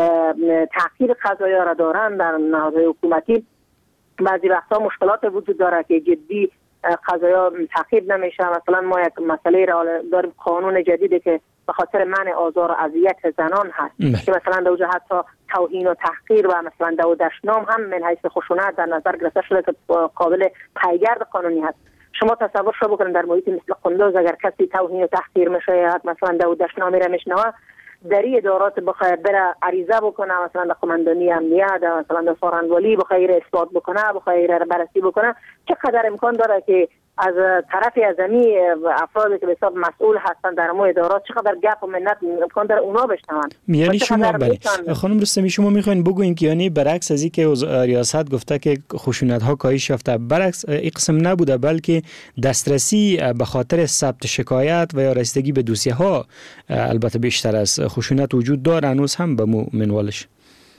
تحقیر قضایا را دارن در نهادهای حکومتی بعضی وقتا مشکلات وجود داره که جدی قضایا تعقیب نمیشه. مثلا ما یک مسئله را داریم قانون جدیدی که به خاطر منع آزار و اذیت زنان هست که مثلا در اونجا حتی توهین و تحقیر و مثلا دودشنام هم من حیث خشونت در نظر گرفته شده که قابل پیگرد قانونی هست. شما تصور شو بکنید در محیط مثل قندوز اگر کسی توهین و تحقیر میشه یا مثلا دودشنامی را میشنوه در این ادارات بخواه بره عریضه بکنه، مثلا در قماندانی امنیت مثلا در سارنوالی بخواه اثبات بکنه، بخواه بررسی بکنه، چقدر امکان داره که از طرف ازمی افرادی که به حساب مسئول هستن در مو ادارات چقدر گپ و منت امکان داره اونا بشنون.
یعنی شما خانم رستمی شما میخواین بگوین که یعنی برعکس از اینکه ریاست گفته که خشونت ها کاهش یافته، برعکس این قسم نبوده بلکه دسترسی به خاطر ثبت شکایت و یا رسیدگی به دوسیه ها البته بیشتر از خشونت وجود داره هنوز هم به منوالش.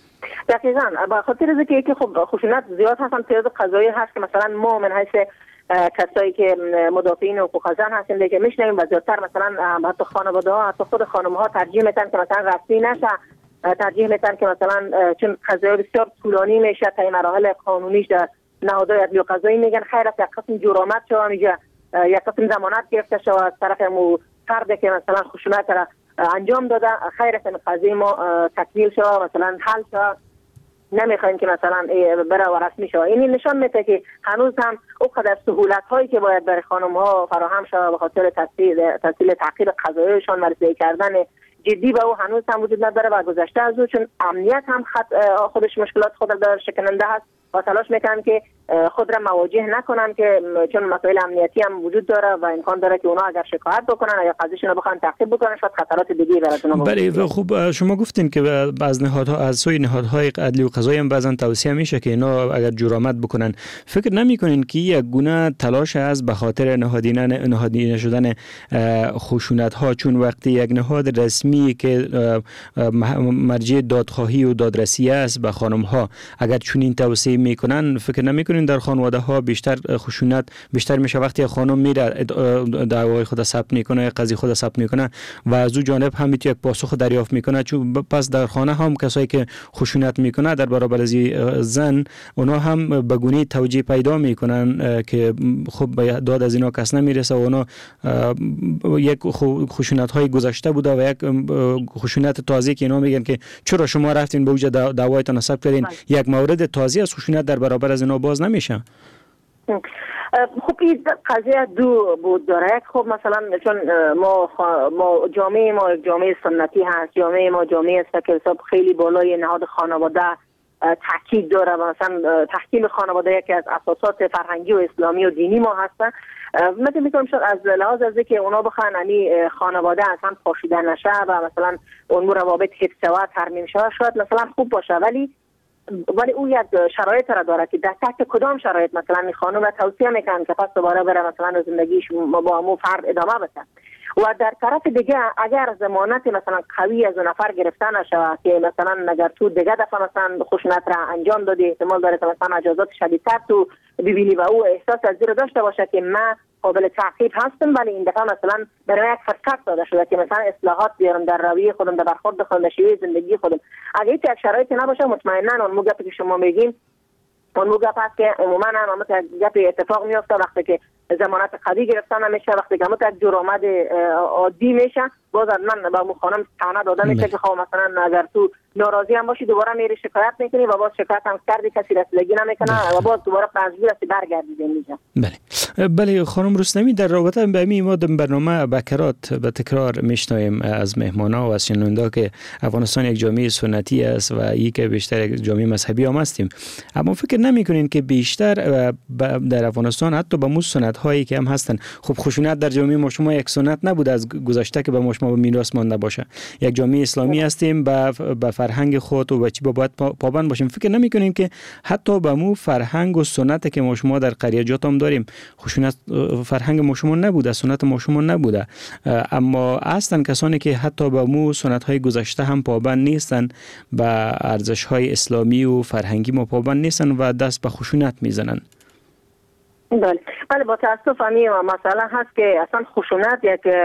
دقیقاً به خاطر اینکه خب خشونت زیاد هستن تعداد قضایی هست که مثلا ما من حیث کسایی که مدافعین حقوق زن هستیم که میشنیم و زیادتر مثلا حتی خانواده ها حتی خود خانم ها ترجیح میتن که مثلا رسمی نشه، ترجیح میتن که مثلا چون قضایا بسیار طولانی میشه تا مراحل قانونیش در نهادهای عدلی و قضایی میگن خیر است یک قسم جرامت شو میگه یک قسم ضمانت گرفته شو از طرف فردی که مثلا خشونت را انجام داده، خیر است قضیه ما تکمیل شو مثلا حل شو، نمیخوایم که مثلا بره و رسمی شود. این نشان میده که هنوز هم اونقدر سهولت هایی که باید برای خانم ها فراهم شود به خاطر تسهیل تحقیق قضاییشان و رسیدگی کردن جدی به او هنوز هم وجود نداره و گذشته از او چون امنیت هم خودش مشکلات خود در شکننده هست و تلاش میکنن که خود را مواجه نکنن که چون مسائل امنیتی هم وجود داره و امکان داره که اونا اگر شکایت بکنن یا قضیهشون رو بخوان تعقیب بکنن شاید خطرات دیگه براتون
بله خب شما گفتین که بعض نهادها از سوی نهادهای عدلی و قضایی هم بعضا توصیه میشه که اینا اگر جرامت بکنن. فکر نمیکنین که یک گونه تلاش از به خاطر نهادینه شدن خشونت ها چون وقتی یک نهاد رسمی که مرجع دادخواهی و دادرسی است به خانم ها اگر چون این توصیه میکنن فکر نمیکنین در خانواده ها بیشتر خشونت بیشتر میشه وقتی خانم میره دعوای خود ثبت میکنه قضیه خود ثبت میکنه و از اون جانب هم یک پاسخ دریافت میکنه چون پس در خانه هم کسایی که خشونت میکنه در برابر از زن اونا هم به گونه توجیه پیدا میکنن که خب داد از اینا کس نمیرسه و اونا یک خشونت های گذشته بوده و یک خشونت تازه که اینا میگن که چرا شما رفتین به اوج دعوایتون ثبت کردین یک مورد تازه از خشونت در برابر از اینا باز نمیشه.
خب این قضیه دو بود داره. خب مثلا چون ما جامعه ما جامعه سنتی هست، جامعه ما جامعه است که حساب خیلی بالای نهاد خانواده تاکید داره و مثلا تحکیم خانواده یکی از اساسات فرهنگی و اسلامی و دینی ما هستن. مثلا میگم شاید از لحاظ از که اونا بخوان یعنی خانواده اصلا پاشیده نشه و مثلا اون روابط حفظ و ترمیم شه شاید مثلا خوب باشه ولی او یک شرایط را داره که در تحت کدام شرایط مثلا این خانم را توصیه میکنن که پس دوباره بره مثلا زندگیش با مو فرد ادامه بده و در طرف دیگه اگر ضمانت مثلا قوی از نفر گرفته نشه که مثلا اگر تو دیگه دفعه مثلا خشونت را انجام دادی احتمال داره که مثلا اجازات شدیدتر تو ببینی و او احساس از زیر داشته باشه که من قابل تعقیب هستم ولی این دفعه مثلا برای یک فرصت داده شده که مثلا اصلاحات بیارم در رویه خودم در برخورد خودم در شیوه زندگی خودم. اگه یک شرایطی نباشه مطمئنا اون موقعی که شما میگین اون موقع پس که عموما هم گپ اتفاق میفته وقتی که ضمانت قضایی گرفته نمیشه وقتی که یک جرمات عادی میشه باز من با خانم طعنه داده میشه که خب مثلا اگر تو ناراضی هم باشی دوباره میری شکایت میکنی و باز شکایت هم کردی کسی رسیدگی نمیکنه و باز دوباره پنجبیر هستی برگردی اینجا.
بله خانم رستمی، در رابطه به همین ما در برنامه بکرات به تکرار میشنویم از مهمانا و از شنونده که افغانستان یک جامعه سنتی است و ای که بیشتر یک جامعه مذهبی هم هستیم، اما فکر نمیکنین که بیشتر در افغانستان حتی به مو سنت هایی که هم هستن، خب خشونت در جامعه ما شما یک سنت نبود از گذشته که به ما شما میراث مانده باشه، یک جامعه اسلامی هستیم، به فرهنگ خود و چی باید پابند باشیم. فکر نمیکنین که حتی به مو فرهنگ و سنت که ما شما در قریجات هم داریم، خشونت فرهنگ ما شما نبوده، سنت ما شما نبوده، اما هستن کسانی که حتی به مو سنت های گذشته هم پابند نیستن، به ارزش های اسلامی و فرهنگی ما پابند نیستن و دست به خشونت میزنن.
بله با تاسف همین مسئله هست که اصلا خشونت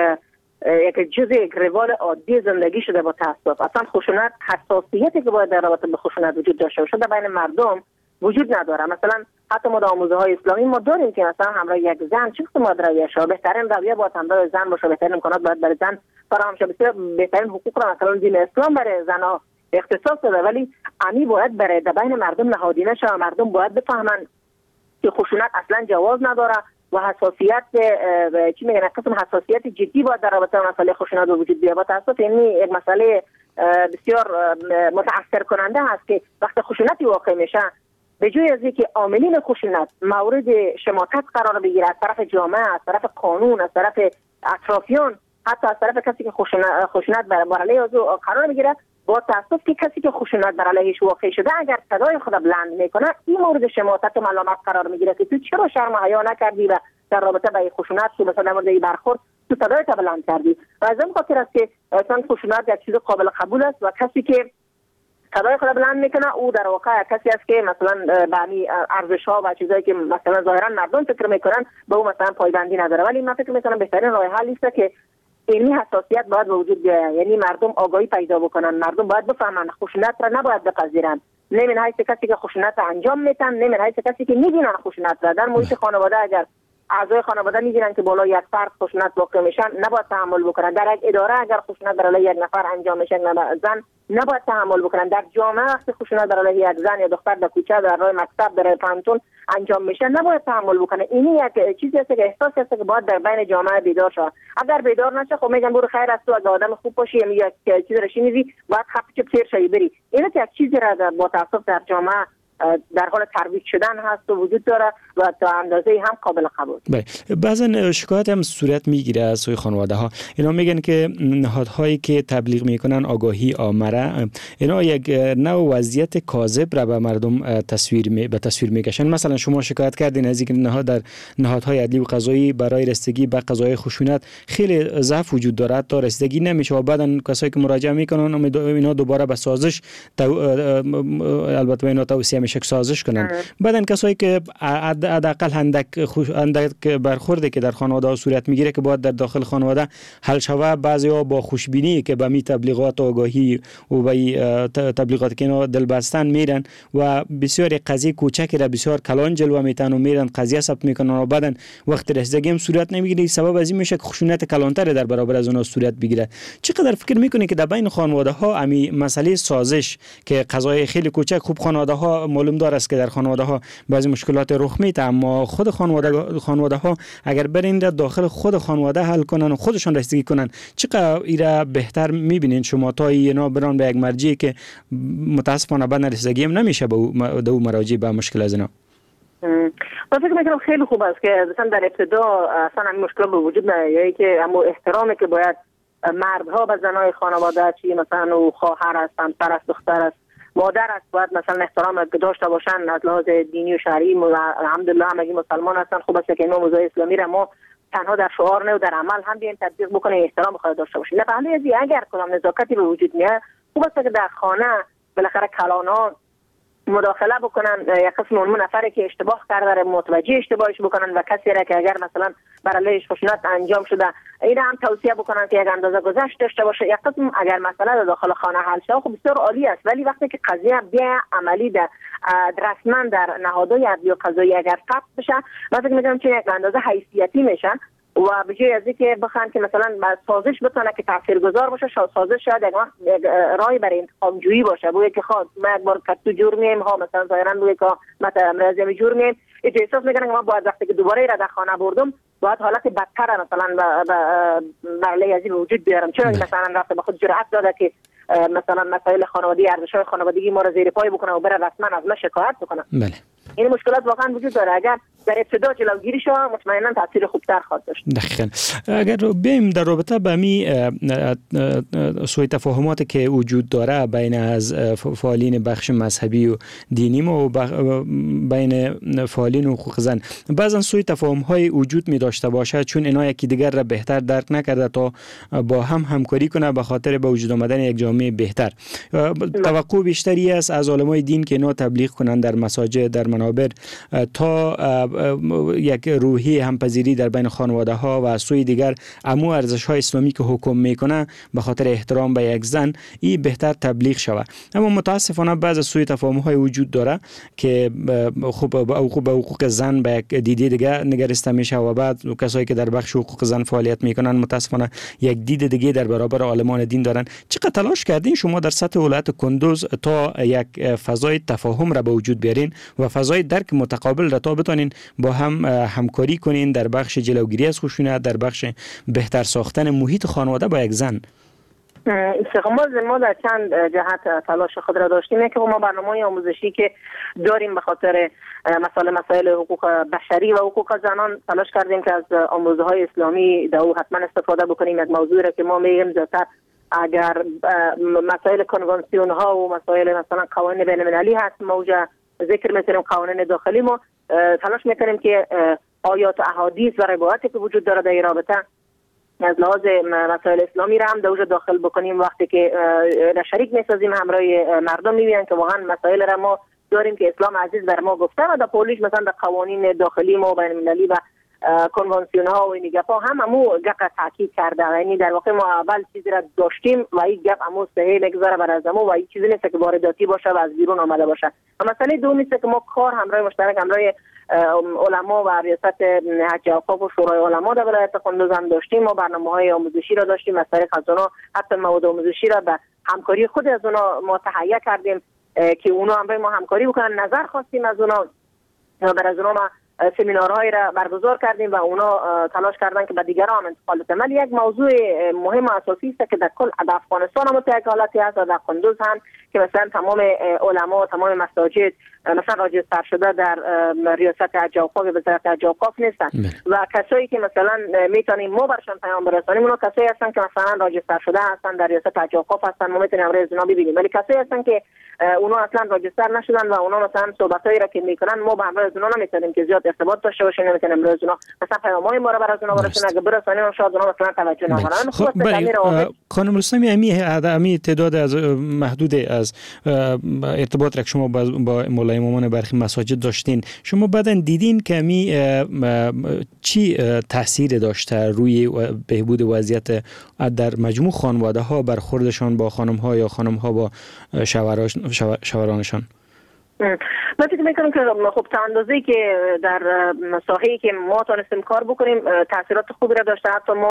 یک جزء یک روال عادی زندگی شده. با تاسف اصلا خشونت حساسیتی که باید در رابطه به خشونت وجود داشته باشه در بین مردم وجود نداره. مثلا حتی ما در آموزه های اسلامی ما داریم که مثلا همراه یک زن چه قسم رویه شه، بهترین رویه باید همراه زن باشه، بهترین امکانات باید برای زن فراهم شه، بهترین حقوق را مثلا دین اسلام برای زنها اختصاص داده، ولی امی باید برای در بین مردم نهادینه شه. مردم باید بفهمن که خشونت اصلا جواز نداره و حساسیت چی میگن قسم حساسیت جدی باید در رابطه با مسئله خشونت وجود بیاد. با تاسف این یک مسئله بسیار متاثر کننده هست که وقتی خشونتی واقع میشه به جای از اینکه عاملین خشونت مورد شماتت قرار بگیره از طرف جامعه، از طرف قانون، از طرف اطرافیان، حتی از طرف کسی که خشونت بر علیه او قرار بگیره، با تاسف که کسی که خشونت بر علیهش واقع شده اگر صدای خود بلند میکنه این مورد شماتت و ملامت قرار میگیره که تو چرا شرم و حیا نکردی و در رابطه با خشونت تو مثلا در مورد برخورد تو صدای بلند کردی. و از این خاطر است که اصلا خشونت یک چیز قابل قبول است و کسی که صدای خود بلند میکنه او در واقع کسی است که مثلا به همین ارزش ها و چیزایی که مثلا ظاهرا مردم فکر میکنن به او مثلا پایبندی نداره. ولی من فکر میکنم بهترین راه حل است که این حساسیت باید وجود بیاید، یعنی مردم آگاهی پیدا بکنن، مردم باید بفهمن خشونت را نباید بپذیرن، نه من حیث کسی که خشونت انجام میدن، نه من حیث کسی که میدونن خشونت را. در محیط خانواده اگر اعضای خانواده میدونن که بالا یک فرد خشونت واقع میشن نباید تحمل بکنن. در یک اداره اگر خشونت بر علیه یک نفر انجام میشه زن نباید تحمل بکنن. در جامعه وقتی خشونت بر علیه یک زن یا دختر در کوچه، در راه مکتب، در پانتون انجام میشه نباید تحمل بکنه. این یک چیزی است که احساس است که باید در بین جامعه بیدار شه. اگر بیدار نشه خب میگن برو خیر است، تو اگه آدم خوب باشی یا یک چیز رشی میزی باید خفه چپ شی بری. این یک چیزی را با تاسف در جامعه در حال ترویج شدن هست و وجود داره و تا اندازه هم قابل قبول.
بله بعضا شکایت هم صورت میگیره از سوی خانواده ها. اینا میگن که نهادهایی که تبلیغ میکنن آگاهی آمره، اینا یک نوع وضعیت کاذب را به مردم تصویر میکشن. مثلا شما شکایت کردین از اینکه در نهادهای عدلی و قضایی برای رسیدگی به قضای خشونت خیلی ضعف وجود داره تا رسیدگی نمیشه و بعدن کسایی که مراجعه میکنن اینا دوباره به سازش البته اینا توصیه میشه سازش کنن. بعدن کسایی که حداقل اندک برخورده که در خانواده صورت میگیره که باید در داخل خانواده حل شوه، بعضیا با خوشبینی که به می تبلیغات آگاهی و به تبلیغات که اینا دل بستن میرن و بسیار قضیه کوچکی را بسیار کلان جلوه میتن و میرن قضیه ثبت میکنن و بعدن وقت رسیدگی هم صورت نمیگیره. سبب از این میشه که خشونت کلانتر در برابر از اونها صورت بگیره. چقدر فکر میکنی که در بین خانواده ها امی مسئله سازش که قضای خیلی کوچک، خوب خانواده ها معلوم داره است که در خانواده ها بعضی مشکلات رخ میده، اما خود خانواده ها اگر برین در داخل خود خانواده حل کنن و خودشون رسیدگی کنن چقدر ایرا بهتر میبینین شما تا اینا بران به یک مرجعی که متاسفانه بعد رسیدگی هم نمیشه به دو مراجع به مشکل از اینا.
من فکر میکنم خیلی خوب است که مثلا در ابتدا اصلا این مشکل به وجود نیایی که اما احترامی که باید مردها به زنای خانواده چی مثلا او خواهر است، همسر است، دختر است، مادر است باید مثلا احترام داشته باشن از لحاظ دینی و شرعی. الحمدلله همگی مسلمان هستن. خوب است که نماز اسلامی را ما تنها در شعار نه و در عمل هم بیایم تطبیق بکنیم، احترام خود داشته باشیم. نه پهلوی ازی اگر کدام نزاکتی به وجود میاد خوب است که در خانه بالاخره کلانا مداخله بکنن، یک قسم اون نفری که اشتباه کرده متوجه اشتباهش بکنن و کسی را که اگر مثلا بر علیهش خشونت انجام شده این هم توصیه بکنن که یک اندازه گذشت داشته باشه. یک قسم اگر مسئله داخل خانه حل شه خب بسیار عالی است، ولی وقتی که قضیه بیا عملی در رسما در نهادهای عدلی و قضایی اگر ثبت بشه من فکر می‌کنم که یک اندازه حیثیتی میشن و به جای از اینکه بخوان که مثلا سازش بتونه که تاثیرگذار باشه، سازش شاید یک وقت راهی برای انتقام جویی باشه. بوی که خود ما یک بار کتو جور میم ها مثلا ظاهرا بوی که مثلا امروزی جور میم احساس میکنن که ما باید وقتی که دوباره را در خانه بردم باید حالت بدتر مثلا مرحله از این وجود بیارم، چرا مثلا رفته به خود جرأت داده که مثلا مسائل خانوادگی، ارزش‌های خانوادگی ما را زیر پای بکنه و بره رسما از ما شکایت بکنه.
بله.
این مشکلات واقعا وجود داره. اگر در ابتدا جلوگیری شود مطمئنا تاثیر خوبتر خواهد داشت.
دقیقاً. اگر بیم در رابطه با می سوء تفاهماتی که وجود داره بین از فعالین بخش مذهبی و دینی و بین فعالین حقوق زن، بعضا سوء تفاهم‌های وجود می داشته باشه چون اینا یکی دیگر را بهتر درک نکرده تا با هم همکاری کنه به خاطر به وجود آمدن یک جامعه بهتر. توقع بیشتری است از علمای دین که اینا تبلیغ کنن در مساجد، در منابر، تا یک روحی همپذیری در بین خانواده ها و از سوی دیگر امو ارزش های اسلامی که حکم میکنه به خاطر احترام به یک زن این بهتر تبلیغ شود. اما متاسفانه بعض از سوی تفاهم های وجود داره که خوب به حقوق زن به یک دیده دیگه نگریسته میشه و بعد کسایی که در بخش حقوق زن فعالیت میکنن متاسفانه یک دید دیگه در برابر عالمان دین دارن. چقدر تلاش کردین شما در سطح ولایت کندوز تا یک فضای تفاهم را به وجود بیارین و فضای درک متقابل را تا بتونین با هم همکاری کنین در بخش جلوگیری از خشونت، در بخش بهتر ساختن محیط خانواده با یک زن؟
ما در چند جهت تلاش خود را داشتیم. که ما برنامه‌های آموزشی که داریم به خاطر مسائل حقوق بشری و حقوق زنان تلاش کردیم که از آموزه‌های اسلامی در او حتما استفاده بکنیم. یک موضوعی را که ما میگیم زیادتر اگر مسائل کنوانسیون ها و مسائل مثلا قوانین بین‌المللی هست موجه ذکر می‌کنیم، قوانین داخلی ما تلاش می‌کنیم که آیات و احادیث و روایاتی که وجود داره در این رابطه از لحاظ مسائل اسلامی را هم در اوجه داخل بکنیم. وقتی که را شریک می‌سازیم همراه مردم می‌بینن که واقعا مسائل را ما داریم که اسلام عزیز بر ما گفته و در پولیش مثلا در قوانین داخلی ما و بین‌المللی و کنوانسیون ها و این گپ ها همو گپ تاکید کرده. یعنی در واقع ما اول چیزی را داشتیم و این گپ همو صحیح نگذره بر از ما و این چیزی نیست که وارداتی باشه و از بیرون آمده باشه. و مسئله دومی است که ما کار همراه مشترک همراه علما و ریاست حج اوقاف و شورای علما در ولایت کندوز هم داشتیم. ما برنامه‌های آموزشی را داشتیم از طریق از اونها حتی مواد آموزشی را به همکاری خود از اونها ما تهیه کردیم که اونها همراه ما همکاری بکنن. نظر خواستیم از اونها و بر از اونها ما سمینارهایی را برگزار کردیم و اونا تلاش کردن که به دیگران هم انتقال بدن. ولی یک موضوع مهم و اساسی است که در کل افغانستان هم یک حالتی هست و در کندوز هم که مثلا تمام علما، تمام مساجد مثلا راجستر شده در ریاست حج اوقاف و وزارت حج اوقاف نیستن و کسایی که مثلا میتونیم ما برشان پیام برسانیم اونا کسایی هستن که مثلا راجستر شده هستن در ریاست حج اوقاف هستن، ما میتونیم امروز اونا ببینیم. ولی کسایی هستن که اونا اصلا راجستر نشدن و اونا مثلا صحبتایی را که میکنن ما با همراه اونا نمیتونیم که زیاد ارتباط داشته باشیم، نمیتونیم امروز اونا مثلا پیام‌های ما را برای اونا برسونیم. اگه برسانیم شاید اونا مثلا توجه نکنن.
خب خانم رستمی امی تعداد از محدود از ارتباط را شما با مولای امامان برخی مساجد داشتین، شما بعداً دیدین که امی چی تاثیر داشته روی بهبود وضعیت در مجموع خانواده ها برخوردشان با خانم ها یا خانم ها با شوهرانشان؟
من فکر میکنم که خب تا اندازه‌ای که در ساحه‌ای که ما تونستیم کار بکنیم تاثیرات خوبی را داشته. حتی ما